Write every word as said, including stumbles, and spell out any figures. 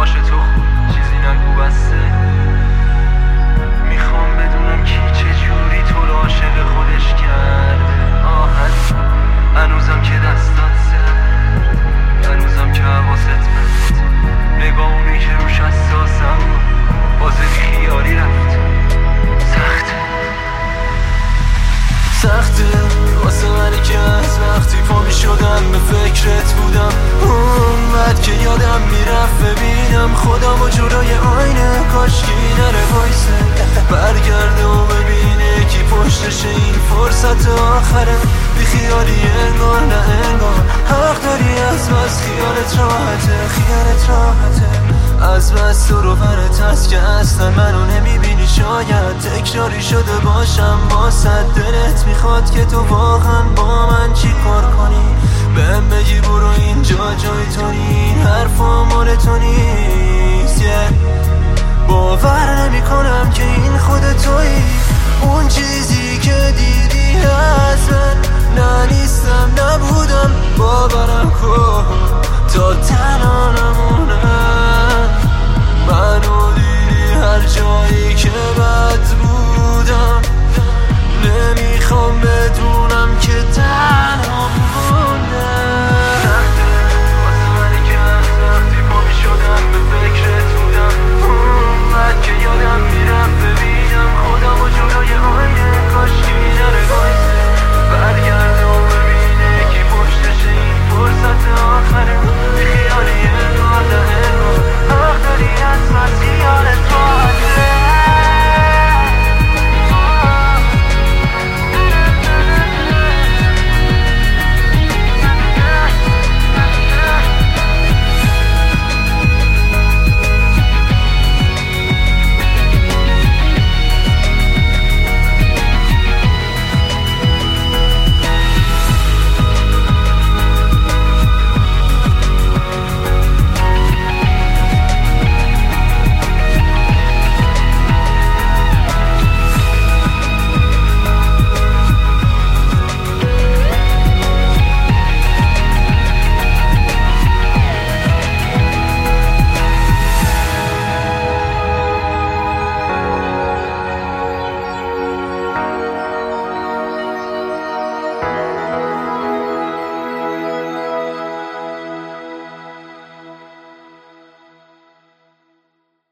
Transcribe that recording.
باشه تو خوب چیزی نگو بسته. میخوام بدونم کی چجوری تو رو عاشق خودش کرده. آه هنوزم که دستات سرد، هنوزم که حواست بست، نگاه اونی که روش حساسم بازه خیالی رفت. سخته سخته واسه منی که از وقتی پا می شدم به فکرت بودم، اونقدر که یادم میرفت ببینم خودم و جلوی آینه. کاشکی نره وایسه برگرده و ببینه کی پشتش این فرصت آخره. بی خیالی انگار نه انگار حق داری، از بس خیالت راحته، خیالت راحته. از بس تو رو برت هست که اصلا منو نمیبینی. شاید تکراری شده باشم واسه دلت میخواد که تو واقعا با من چی کار کنی. بهم بگی برو اینجا جای تو نی، این حرفا مال تو نیست. yeah. باور نمی کنم که این خود تویی، اون چیزی که دیدی از من. نه نیستم نبودم باورم کن تا تنانم